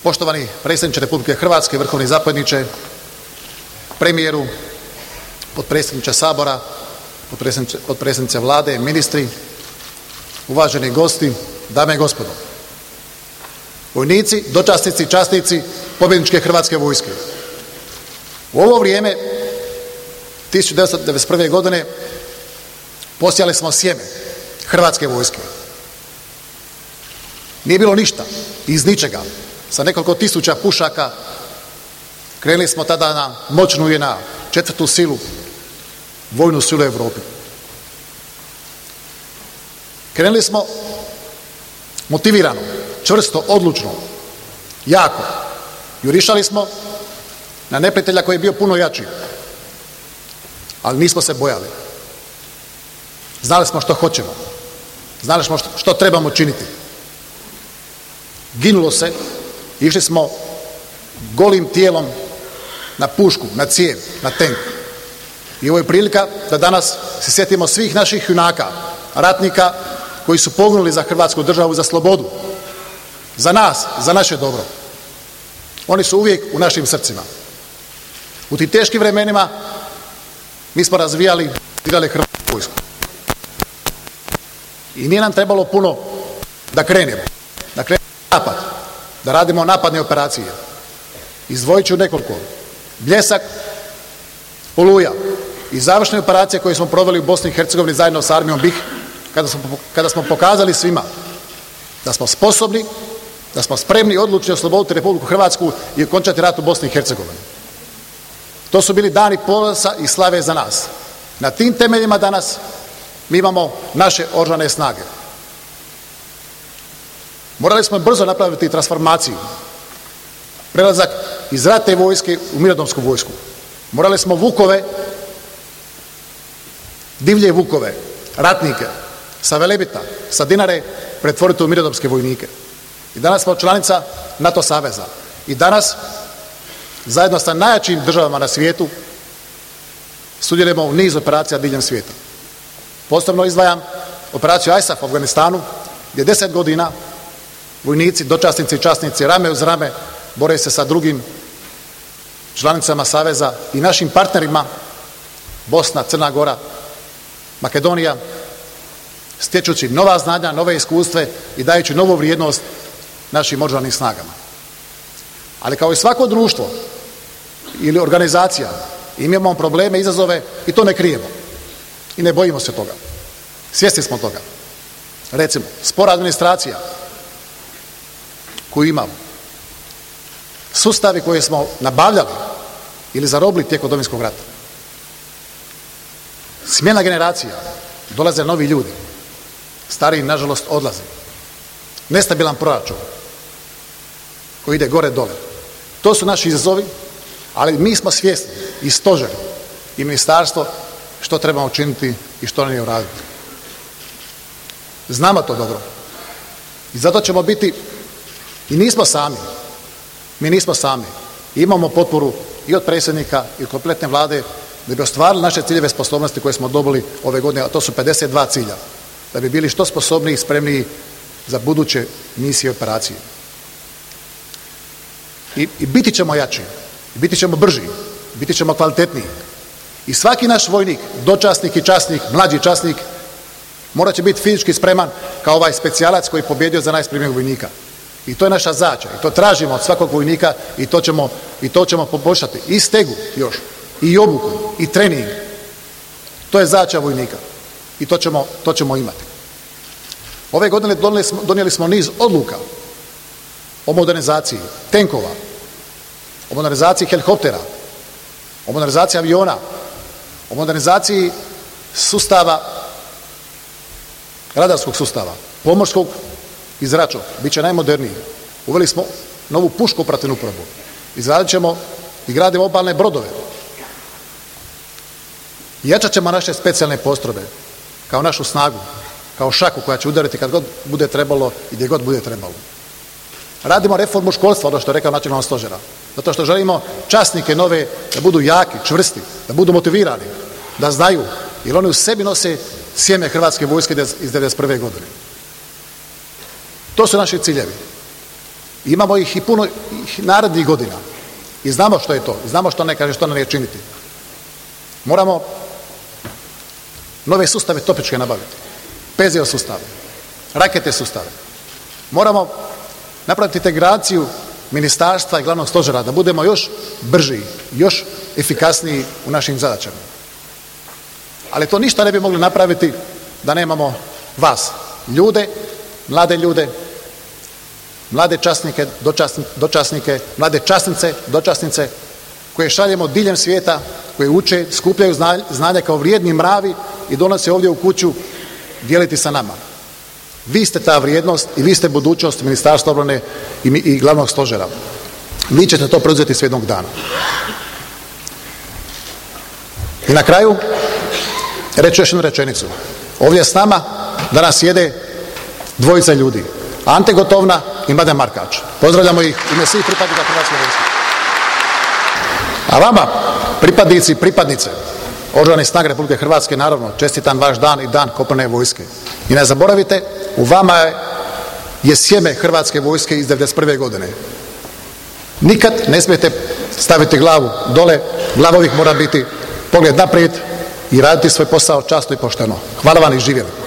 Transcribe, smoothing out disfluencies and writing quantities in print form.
Poštovani predsjedniče Republike Hrvatske, vrhovni zapovjedniče, premijeru, potpredsjedniče Sabora, potpredsjednice Vlade, ministri, uvaženi gosti, dame i gospodo. Vojnici, dočasnici, časnici pobjedničke Hrvatske vojske. U ovo vrijeme 1991. godine posijali smo sjeme Hrvatske vojske. Nije bilo ništa, iz ničega. Sa nekoliko tisuća pušaka krenuli smo tada na moćnu JNA, četvrtu silu, vojnu silu u Europi. Krenuli smo motivirano, čvrsto, odlučno, jako. Jurišali smo na neprijatelja koji je bio puno jači, ali nismo se bojali. Znali smo što hoćemo, znali smo što trebamo činiti. Ginulo se, išli smo golim tijelom na pušku, na cijev, na tenk. I ovo je prilika da danas se sjetimo svih naših junaka, ratnika koji su poginuli za Hrvatsku državu, za slobodu, za nas, za naše dobro. Oni su uvijek u našim srcima. U tim teškim vremenima mi smo razvijali Hrvatsku vojsku. I nije nam trebalo puno da krenemo napad, da radimo napadne operacije. Izdvojit ću nekoliko. Bljesak, Oluja i završne operacije koje smo proveli u Bosni i Hercegovini zajedno s armijom BiH, kada smo pokazali svima da smo sposobni, da smo spremni i odlučni osloboditi Republiku Hrvatsku i okončati rat u Bosni i Hercegovini. To su bili dani ponosa i slave za nas. Na tim temeljima danas mi imamo naše oružane snage. Morali smo brzo napraviti transformaciju, prelazak iz ratne vojske u mirnodopsku vojsku. Morali smo vukove, divlje vukove, ratnike, sa Velebita, sa Dinare pretvoriti u mirnodopske vojnike. I danas smo članica NATO saveza. I danas, zajedno sa najjačim državama na svijetu, sudjelujemo u niz operacija diljem svijeta. Posebno izdvajam operaciju ISAF u Afganistanu, gdje 10 godina vojnici, dočasnici i časnici rame uz rame bore se sa drugim članicama saveza i našim partnerima Bosna, Crna Gora, Makedonija, stječući nova znanja, nove iskustve i dajući novu vrijednost našim oružanim snagama. Ali kao i svako društvo ili organizacija imamo probleme, izazove i to ne krijemo. I ne bojimo se toga. Svjesni smo toga. Recimo, spora administracija koju imamo, sustavi koje smo nabavljali ili zarobili tijekom Domovinskog rata, smjena generacija, dolaze novi ljudi, stariji nažalost odlaze, nestabilan proračun koji ide gore dole. To su naši izazovi, ali mi smo svjesni i stožer i ministarstvo što trebamo učiniti i što ne uraditi. Znamo to dobro i zato ćemo biti, i nismo sami, mi nismo sami. Imamo potporu i od predsjednika i od kompletne Vlade da bi ostvarili naše ciljeve sposobnosti koje smo dobili ove godine, a to su 52 cilja, da bi bili što sposobniji i spremniji za buduće misije i operacije. I biti ćemo jači, biti ćemo brži, biti ćemo kvalitetniji. I svaki naš vojnik, dočasnik i časnik, mlađi časnik, morat će biti fizički spreman kao ovaj specijalac koji je pobjedio za najspremnijeg vojnika. I to je naša zadaća i to tražimo od svakog vojnika i to ćemo poboljšati. I stegu još, i obuku, i trening. To je zadaća vojnika i to ćemo imati. Ove godine donijeli smo niz odluka o modernizaciji tenkova, o modernizaciji helikoptera, o modernizaciji aviona, o modernizaciji sustava, radarskog sustava, pomorskog i zračnog. Biće najmoderniji. Uveli smo novu pušku operativnu uporabu. Izradit ćemo i gradimo obalne brodove. Jačat ćemo naše specijalne postrojbe kao našu snagu, kao šaku koja će udariti kad god bude trebalo i gdje god bude trebalo. Radimo reformu školstva, ono što je rekao načelnik stožera. Zato što želimo časnike nove da budu jaki, čvrsti, da budu motivirani, da znaju, jer oni u sebi nose sjeme Hrvatske vojske iz 1991. godine. To su naši ciljevi. Imamo ih i puno narednih godina. I znamo što je to. I znamo što ne kaže, što ne činiti. Moramo nove sustave topničke nabaviti. PZO sustave. Rakete sustave. Moramo napraviti integraciju ministarstva i glavnog stožera da budemo još brži, još efikasniji u našim zadaćama. Ali to ništa ne bi mogli napraviti da nemamo vas. Ljude, mlade časnike, dočasnike, mlade časnice, dočasnice koje šaljemo diljem svijeta, koje uče, skupljaju znanja kao vrijedni mravi i donose ovdje u kuću dijeliti sa nama. Vi ste ta vrijednost i vi ste budućnost Ministarstva obrane i glavnog stožera. Vi ćete to preuzeti s jednog dana. I na kraju reću još jednu rečenicu. Ovdje s nama danas sjede dvojica ljudi. Ante Gotovna i Mladen Markač. Pozdravljamo ih u ime svih pripadnika Hrvatske vojske. A vama, pripadnici i pripadnice Oružanih snaga Republike Hrvatske, naravno, čestitam vaš dan i dan kopnene vojske. I ne zaboravite, u vama je sjeme Hrvatske vojske iz 1991. godine. Nikad ne smijete staviti glavu dole, glava uvijek mora biti pogled naprijed i raditi svoj posao časno i pošteno. Hvala vam i živjeli.